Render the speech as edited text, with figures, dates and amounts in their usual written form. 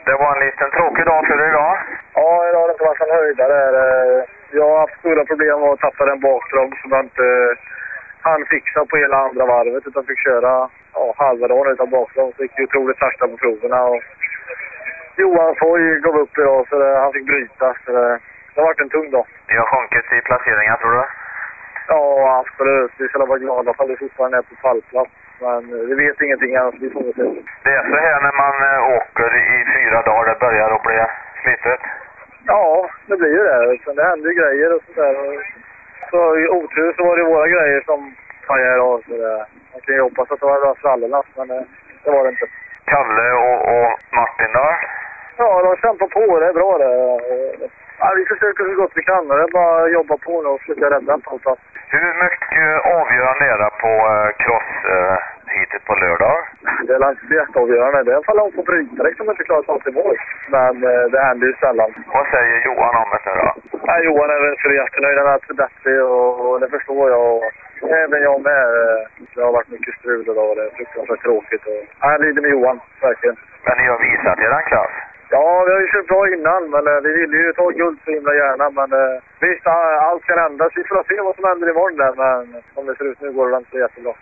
Det var en liten tråkig dag för dig idag. Ja, idag har det inte varit en höjdare. Jag har haft stora problem med att tappa den bakdrag som jag inte hann fixa på hela andra varvet, utan fick köra halva dagen utan bakdrag. Så gick det otroligt sakta på proverna. Och Johan Foy gav upp idag, så han fick bryta. Så det har varit en tung dag. Ni har sjunkit i placeringar, tror du? Ja, absolut. Vi ska vara glada för att vi fortfarande är på pallplats. Men vi vet ingenting än, vi får se. Det är så här när man åker i 4 dagar, det börjar att bli slitet. Ja, det blir ju det. Sen det händer ju grejer och sådär. Så i otur så var det våra grejer som pajade idag. Man kan ju hoppas att det var bra frallorna, men det var det inte. Kalle och Martin då? Ja, de kämpar på. Det är bra det. Ja, vi försöker så gott vi kan. Det är bara att jobba på nu och försöka rädda allt. Hur mycket avgörande är det på cross-heatet på lördag? Det är inte jätteavgörande. Det är i alla fall om på brytare som inte klarar allt i mål. Men det händer ju sällan. Vad säger Johan om det då? Ja, Johan är väl för jättenöjd med att det är bättre och det förstår jag. Och även jag med. Det har varit mycket strul idag och det är fruktansvärt tråkigt. Och jag lider med Johan, verkligen. Men ni har visat er en klass? Ja, vi har ju kört bra innan, men vi ville ju ta guld så himla gärna. Men visst, allt kan hända. Så vi får se vad som händer imorgon där. Men som det ser ut nu går det inte så jättebra.